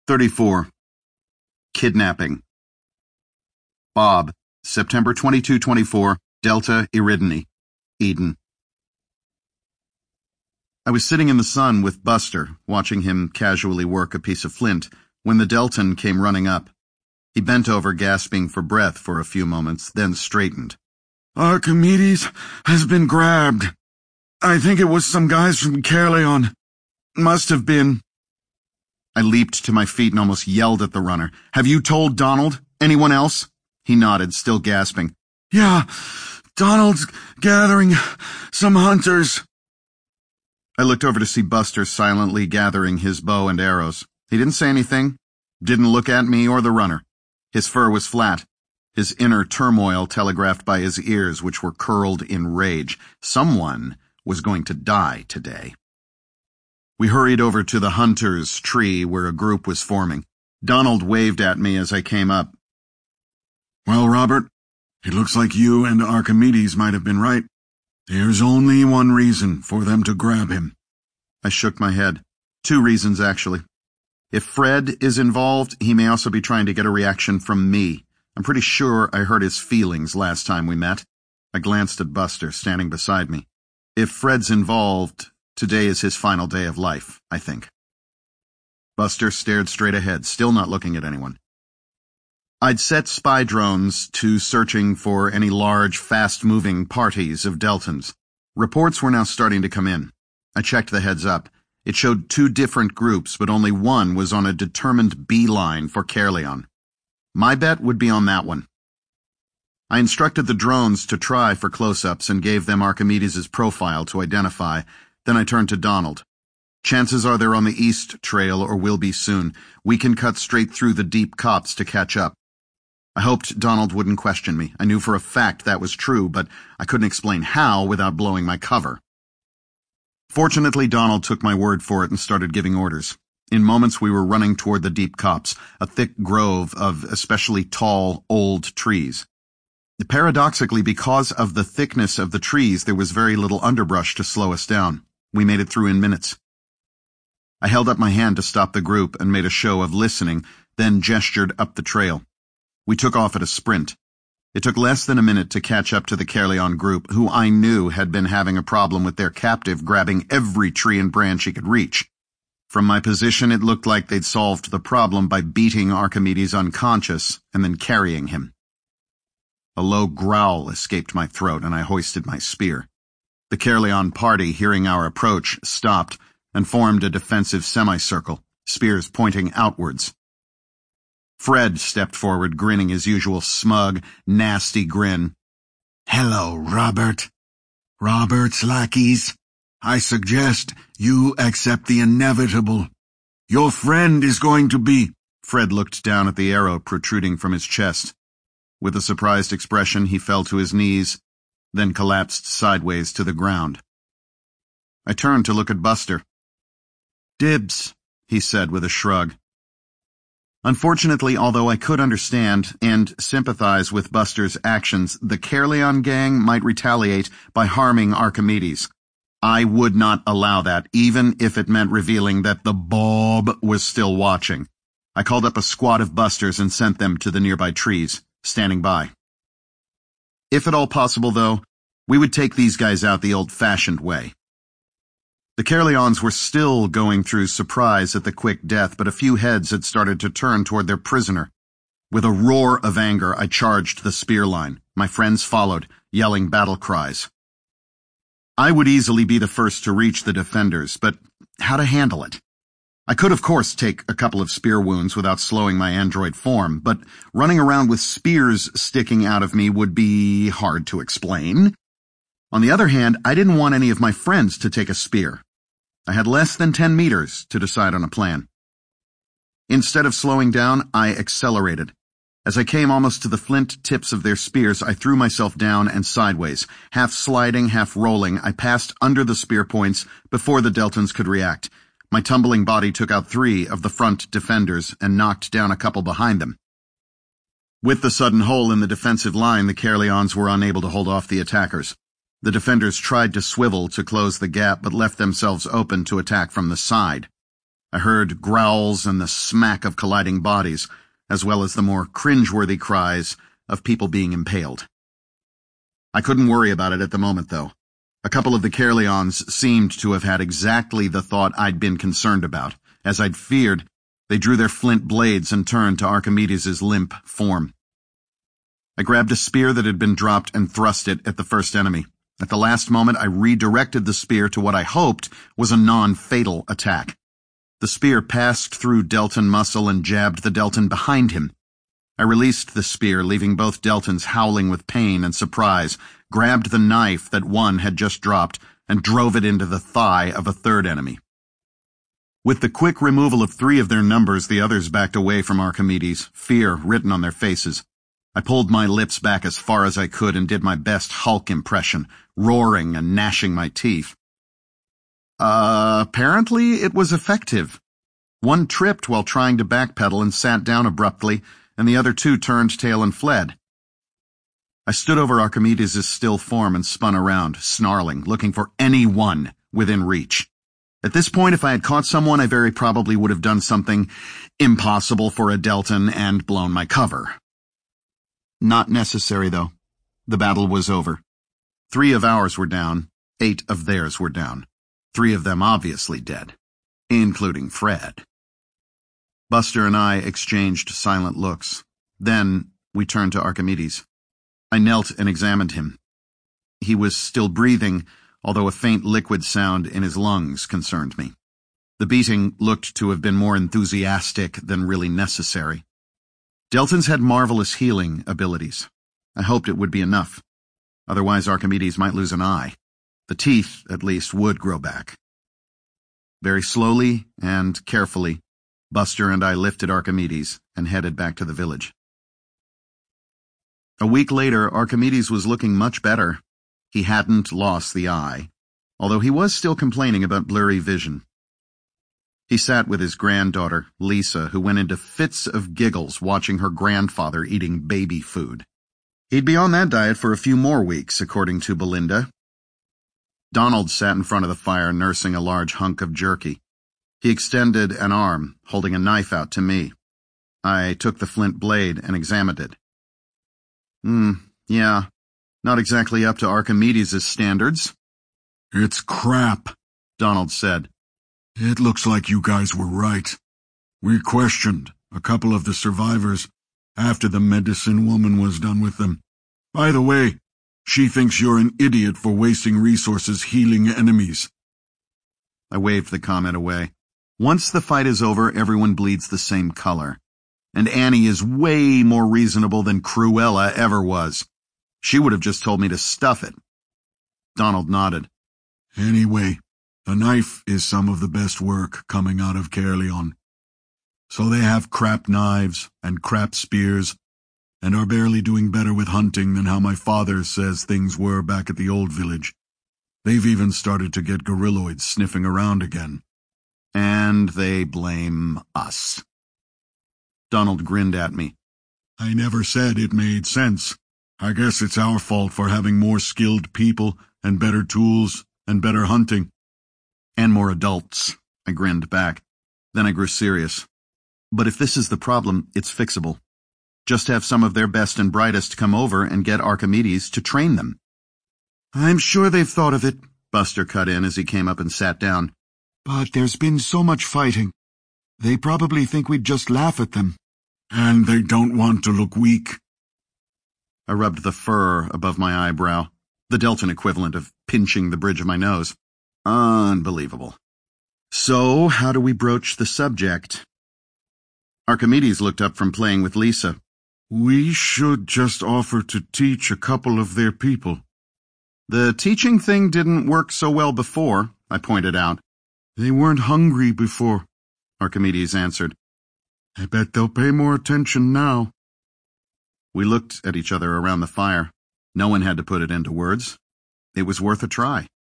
34. Kidnapping. Bob, September 22-24, Delta Eridani, Eden. I was sitting in the sun with Buster, watching him casually work a piece of flint, when the Deltan came running up. He bent over, gasping for breath for a few moments, then straightened. Archimedes has been grabbed. I think it was some guys from Caerleon. Must have been. I leaped to my feet and almost yelled at the runner. Have you told Donald? Anyone else? He nodded, still gasping. Yeah, Donald's gathering some hunters. I looked over to see Buster silently gathering his bow and arrows. He didn't say anything, didn't look at me or the runner. His fur was flat, his inner turmoil telegraphed by his ears, which were curled in rage. Someone was going to die today. We hurried over to the hunter's tree where a group was forming. Donald waved at me as I came up. Well, Robert, it looks like you and Archimedes might have been right. There's only one reason for them to grab him. I shook my head. Two reasons, actually. If Fred is involved, he may also be trying to get a reaction from me. I'm pretty sure I hurt his feelings last time we met. I glanced at Buster, standing beside me. If Fred's involved, today is his final day of life, I think. Buster stared straight ahead, still not looking at anyone. I'd set spy drones to searching for any large, fast-moving parties of Deltans. Reports were now starting to come in. I checked the heads-up. It showed two different groups, but only one was on a determined beeline for Caerleon. My bet would be on that one. I instructed the drones to try for close-ups and gave them Archimedes' profile to identify. Then I turned to Donald. Chances are they're on the east trail or will be soon. We can cut straight through the deep copse to catch up. I hoped Donald wouldn't question me. I knew for a fact that was true, but I couldn't explain how without blowing my cover. Fortunately, Donald took my word for it and started giving orders. In moments we were running toward the deep copse, a thick grove of especially tall, old trees. Paradoxically, because of the thickness of the trees, there was very little underbrush to slow us down. We made it through in minutes. I held up my hand to stop the group and made a show of listening, then gestured up the trail. We took off at a sprint. It took less than a minute to catch up to the Caerleon group, who I knew had been having a problem with their captive grabbing every tree and branch he could reach. From my position, it looked like they'd solved the problem by beating Archimedes unconscious and then carrying him. A low growl escaped my throat, and I hoisted my spear. The Caerleon party, hearing our approach, stopped and formed a defensive semicircle, spears pointing outwards. Fred stepped forward, grinning his usual smug, nasty grin. Hello, Robert. Robert's lackeys. I suggest you accept the inevitable. Your friend is going to be... Fred looked down at the arrow protruding from his chest. With a surprised expression, he fell to his knees, then collapsed sideways to the ground. I turned to look at Buster. Dibs, he said with a shrug. Unfortunately, although I could understand and sympathize with Buster's actions, the Caerleon gang might retaliate by harming Archimedes. I would not allow that, even if it meant revealing that the Bob was still watching. I called up a squad of busters and sent them to the nearby trees, standing by. If at all possible, though, we would take these guys out the old-fashioned way. The Caerleons were still going through surprise at the quick death, but a few heads had started to turn toward their prisoner. With a roar of anger, I charged the spear line. My friends followed, yelling battle cries. I would easily be the first to reach the defenders, but how to handle it? I could, of course, take a couple of spear wounds without slowing my android form, but running around with spears sticking out of me would be hard to explain. On the other hand, I didn't want any of my friends to take a spear. I had less than 10 meters to decide on a plan. Instead of slowing down, I accelerated. As I came almost to the flint tips of their spears, I threw myself down and sideways. Half sliding, half rolling, I passed under the spear points before the Deltans could react. My tumbling body took out 3 of the front defenders and knocked down a couple behind them. With the sudden hole in the defensive line, the Caerleons were unable to hold off the attackers. The defenders tried to swivel to close the gap, but left themselves open to attack from the side. I heard growls and the smack of colliding bodies, as well as the more cringeworthy cries of people being impaled. I couldn't worry about it at the moment, though. A couple of the Caerleons seemed to have had exactly the thought I'd been concerned about. As I'd feared, they drew their flint blades and turned to Archimedes' limp form. I grabbed a spear that had been dropped and thrust it at the first enemy. At the last moment, I redirected the spear to what I hoped was a non-fatal attack. The spear passed through Delton muscle and jabbed the Delton behind him. I released the spear, leaving both Deltons howling with pain and surprise, grabbed the knife that one had just dropped, and drove it into the thigh of a third enemy. With the quick removal of 3 of their numbers, the others backed away from Archimedes, fear written on their faces. I pulled my lips back as far as I could and did my best Hulk impression, roaring and gnashing my teeth. Apparently it was effective. One tripped while trying to backpedal and sat down abruptly, and the other 2 turned tail and fled. I stood over Archimedes' still form and spun around, snarling, looking for anyone within reach. At this point, if I had caught someone, I very probably would have done something impossible for a Delton and blown my cover. Not necessary, though. The battle was over. 3 of ours were down, 8 of theirs were down. 3 of them obviously dead, including Fred. Buster and I exchanged silent looks. Then we turned to Archimedes. I knelt and examined him. He was still breathing, although a faint liquid sound in his lungs concerned me. The beating looked to have been more enthusiastic than really necessary. Deltons had marvelous healing abilities. I hoped it would be enough. Otherwise, Archimedes might lose an eye. The teeth, at least, would grow back. Very slowly and carefully, Buster and I lifted Archimedes and headed back to the village. A week later, Archimedes was looking much better. He hadn't lost the eye, although he was still complaining about blurry vision. He sat with his granddaughter, Lisa, who went into fits of giggles watching her grandfather eating baby food. He'd be on that diet for a few more weeks, according to Belinda. Donald sat in front of the fire nursing a large hunk of jerky. He extended an arm, holding a knife out to me. I took the flint blade and examined it. Yeah, not exactly up to Archimedes' standards. It's crap, Donald said. It looks like you guys were right. We questioned a couple of the survivors after the medicine woman was done with them. By the way, she thinks you're an idiot for wasting resources healing enemies. I waved the comment away. Once the fight is over, everyone bleeds the same color. And Annie is way more reasonable than Cruella ever was. She would have just told me to stuff it. Donald nodded. Anyway, the knife is some of the best work coming out of Caerleon. So they have crap knives and crap spears, and are barely doing better with hunting than how my father says things were back at the old village. They've even started to get gorilloids sniffing around again. And they blame us. Donald grinned at me. I never said it made sense. I guess it's our fault for having more skilled people and better tools and better hunting. And more adults, I grinned back. Then I grew serious. But if this is the problem, it's fixable. Just have some of their best and brightest come over and get Archimedes to train them. I'm sure they've thought of it, Buster cut in as he came up and sat down. But there's been so much fighting. They probably think we'd just laugh at them. And they don't want to look weak. I rubbed the fur above my eyebrow, the Delton equivalent of pinching the bridge of my nose. Unbelievable. So, how do we broach the subject? Archimedes looked up from playing with Lisa. We should just offer to teach a couple of their people. The teaching thing didn't work so well before, I pointed out. They weren't hungry before, Archimedes answered. I bet they'll pay more attention now. We looked at each other around the fire. No one had to put it into words. It was worth a try.